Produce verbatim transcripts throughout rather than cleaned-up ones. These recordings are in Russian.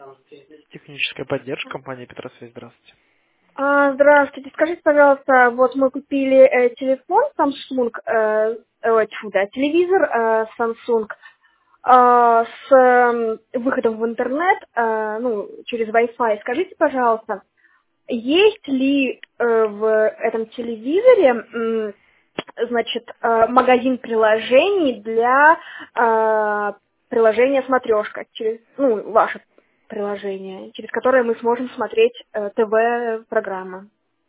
Техническая поддержка компании Петросвязь. Здравствуйте. А, здравствуйте, скажите, пожалуйста, вот мы купили э, телефон Samsung, э, э, тьфу, да, телевизор э, Samsung э, с э, выходом в интернет, э, ну, через Wi-Fi. Скажите, пожалуйста, есть ли э, в этом телевизоре, м, значит, э, магазин приложений для э, приложения «Смотрешка», через, ну, ваше приложение, через которое мы сможем смотреть э, ТВ-программы?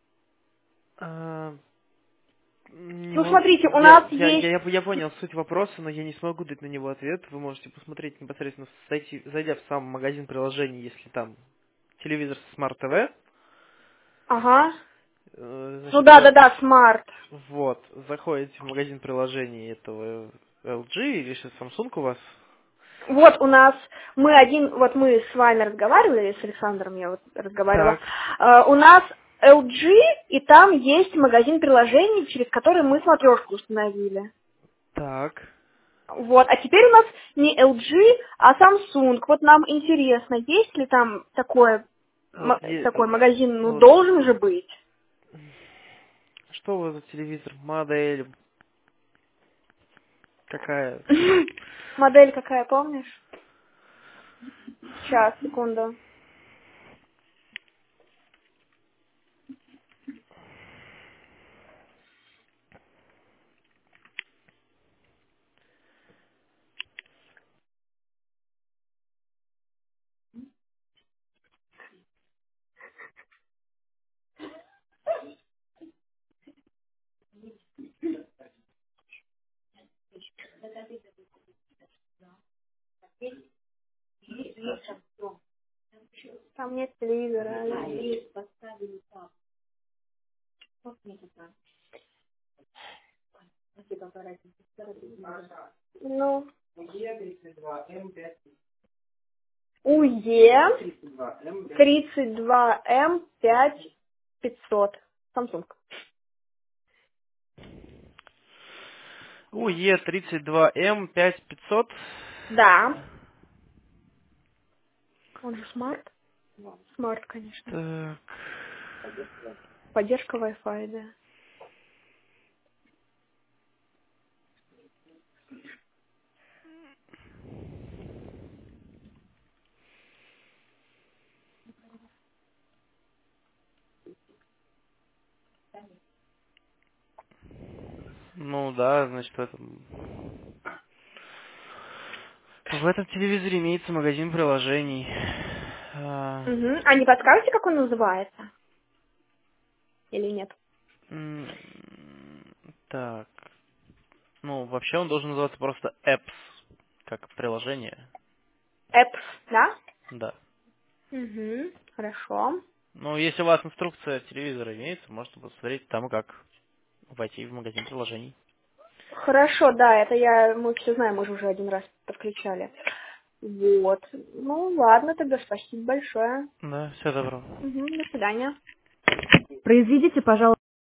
А, не Ну, мог- смотрите, у Я, нас я, я, есть... я, я понял суть вопроса, но я не смогу дать на него ответ. Вы можете посмотреть непосредственно, зайти, зайдя в сам магазин приложений, если там телевизор Smart ти ви. Ага. э, Ну Значит, да, за- да, да, смарт. вот, заходите в магазин приложений этого эл джи или же Samsung у вас. Вот у нас, мы один, вот мы с вами разговаривали, с Александром я вот разговаривала, Так, э, у нас эл джи, и там есть магазин приложений, через который мы смотрешку установили. так. Вот, а теперь у нас не эл джи, а Samsung. Вот нам интересно, есть ли там такое, Вот, м- е- такой э, магазин, ну вот, должен же быть. что у вас за телевизор? Модель какая? Модель какая, помнишь? Сейчас, секунду. Там нет телевизора. Ну, УЕ тридцать два эм пять пятьсот. Samsung. У Е тридцать два М пять пятьсот. Да. Он же смарт? Смарт, конечно. Так, Поддержка Wi-Fi, да. ну да, значит, в этом, в этом телевизоре имеется магазин приложений. А, Угу. А не подскажете, как он называется? Или нет? м, так, ну вообще он должен называться просто Apps, как приложение, Apps, да? да. Угу. Хорошо. Ну, если у вас инструкция телевизора имеется, можете посмотреть там, как войти в магазин приложений. Хорошо, да, это я, мы все знаем, мы же уже один раз подключали. Вот. Ну, ладно, тогда спасибо большое. Да, все добро. Угу, до свидания. Произведите, пожалуйста,